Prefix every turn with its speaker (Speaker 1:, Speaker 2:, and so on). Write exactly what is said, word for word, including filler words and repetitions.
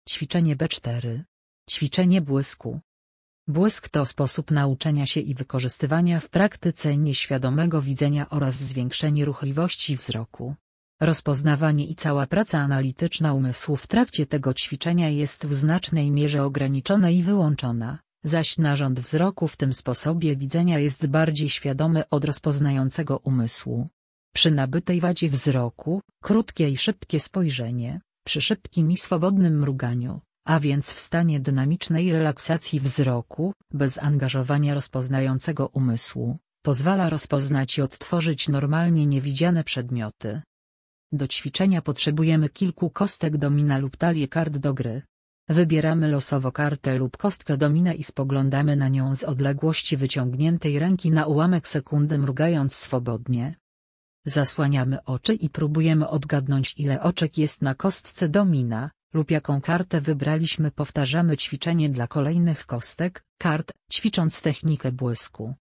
Speaker 1: Ćwiczenie B cztery. Ćwiczenie błysku. Błysk to sposób nauczenia się i wykorzystywania w praktyce nieświadomego widzenia oraz zwiększenie ruchliwości wzroku. Rozpoznawanie i cała praca analityczna umysłu w trakcie tego ćwiczenia jest w znacznej mierze ograniczona i wyłączona, zaś narząd wzroku w tym sposobie widzenia jest bardziej świadomy od rozpoznającego umysłu. Przy nabytej wadzie wzroku, krótkie i szybkie spojrzenie, przy szybkim i swobodnym mruganiu, a więc w stanie dynamicznej relaksacji wzroku, bez angażowania rozpoznającego umysłu, pozwala rozpoznać i odtworzyć normalnie niewidziane przedmioty. Do ćwiczenia potrzebujemy kilku kostek domina lub talię kart do gry. Wybieramy losowo kartę lub kostkę domina i spoglądamy na nią z odległości wyciągniętej ręki na ułamek sekundy, mrugając swobodnie. Zasłaniamy oczy i próbujemy odgadnąć, ile oczek jest na kostce domina, lub jaką kartę wybraliśmy. Powtarzamy ćwiczenie dla kolejnych kostek, kart, ćwicząc technikę błysku.